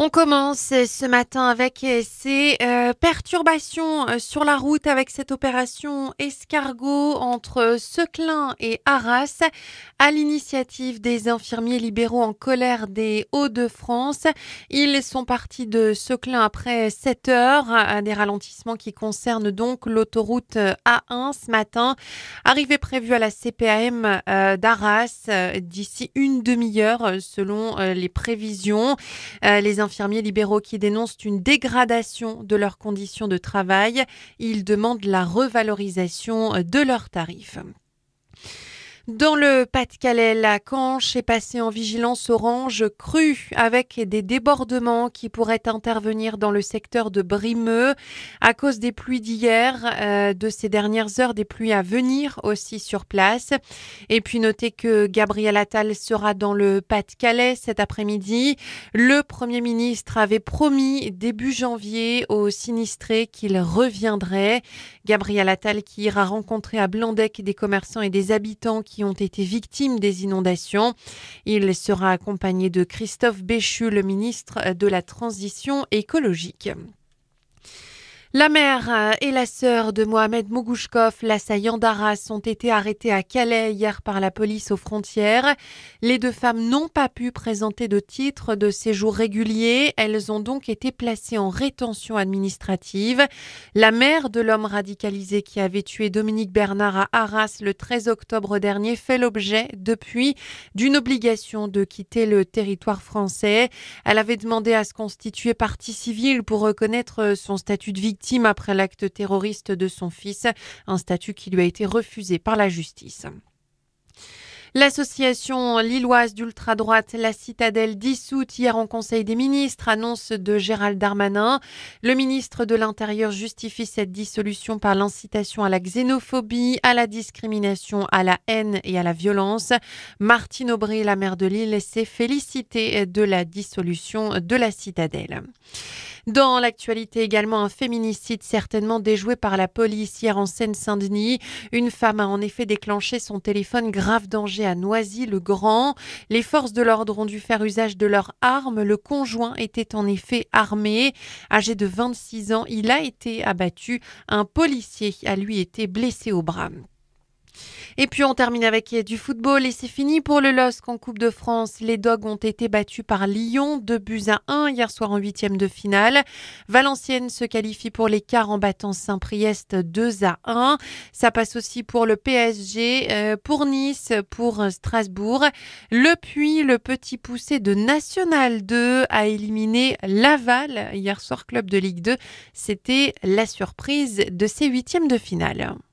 On commence ce matin avec ces perturbations sur la route avec cette opération escargot entre Seclin et Arras à l'initiative des infirmiers libéraux en colère des Hauts-de-France. Ils sont partis de Seclin après 7 heures, des ralentissements qui concernent donc l'autoroute A1 ce matin. Arrivée prévue à la CPAM d'Arras d'ici une demi-heure selon les prévisions. Les infirmiers libéraux qui dénoncent une dégradation de leurs conditions de travail. Ils demandent la revalorisation de leurs tarifs. Dans le Pas-de-Calais, la Canche est passée en vigilance orange crue avec des débordements qui pourraient intervenir dans le secteur de Brimeux à cause des pluies d'hier, de ces dernières heures, des pluies à venir aussi sur place. Et puis notez que Gabriel Attal sera dans le Pas-de-Calais cet après-midi. Le Premier ministre avait promis début janvier aux sinistrés qu'il reviendrait. Gabriel Attal qui ira rencontrer à Blandec des commerçants et des habitants qui ont été victimes des inondations. Il sera accompagné de Christophe Béchu, le ministre de la Transition écologique. La mère et la sœur de Mohamed Mougouchkov, l'assaillant d'Arras, ont été arrêtées à Calais hier par la police aux frontières. Les deux femmes n'ont pas pu présenter de titre de séjour régulier. Elles ont donc été placées en rétention administrative. La mère de l'homme radicalisé qui avait tué Dominique Bernard à Arras le 13 octobre dernier fait l'objet, depuis, d'une obligation de quitter le territoire français. Elle avait demandé à se constituer partie civile pour reconnaître son statut de victime après l'acte terroriste de son fils, un statut qui lui a été refusé par la justice. L'association lilloise d'ultra-droite La Citadelle, dissoute hier en Conseil des ministres, annonce de Gérald Darmanin. Le ministre de l'Intérieur justifie cette dissolution par l'incitation à la xénophobie, à la discrimination, à la haine et à la violence. Martine Aubry, la maire de Lille, s'est félicitée de la dissolution de La Citadelle. Dans l'actualité également, un féminicide certainement déjoué par la police hier en Seine-Saint-Denis. Une femme a en effet déclenché son téléphone grave danger à Noisy-le-Grand. Les forces de l'ordre ont dû faire usage de leurs armes. Le conjoint était en effet armé. Âgé de 26 ans, il a été abattu. Un policier a lui été blessé au bras. Et puis on termine avec du football et c'est fini pour le LOSC en Coupe de France. Les Dogs ont été battus par Lyon, 2-1 hier soir en huitième de finale. Valenciennes se qualifie pour les quarts en battant Saint-Priest 2-1. Ça passe aussi pour le PSG, pour Nice, pour Strasbourg. Le Puy, le petit poussé de National 2, a éliminé Laval hier soir, club de Ligue 2. C'était la surprise de ces huitièmes de finale.